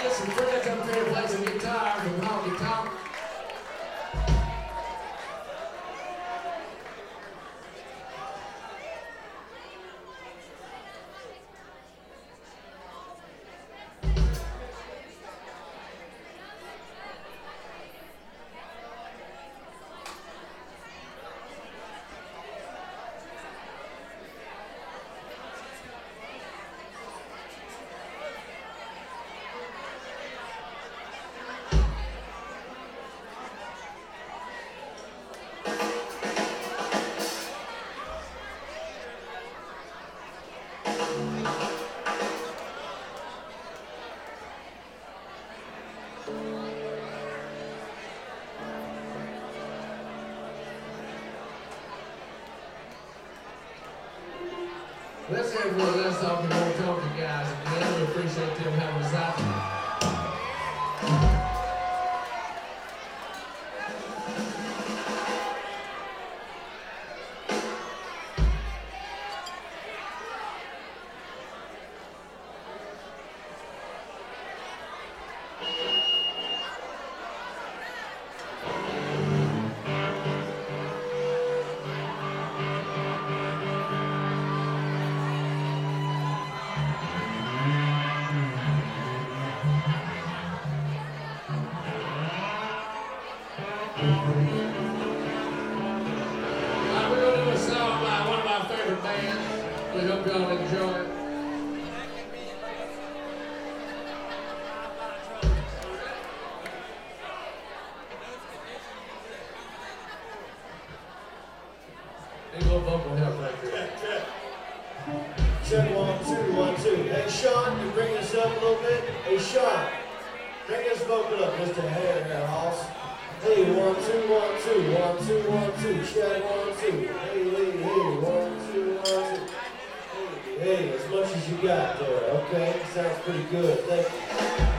get some friends up here to play some guitar from Honky Tonk. Let's hear for the rest of the more talking guys. And we appreciate them having us out tonight. We're going to do a song by one of my favorite bands. We hope y'all enjoy it. Need a little vocal help right there. Check 1, 2, 1, 2. Hey Sean, you bring this up a little bit? Hey Sean, bring this vocal up, Mr. Hair House. Hey, 1, 2, 1, 2, 1, 2, 1, 2. Check 1, 2. Hey, 1, 2, 1, 2. Hey, as much as you got there, okay? Sounds pretty good. Thank you.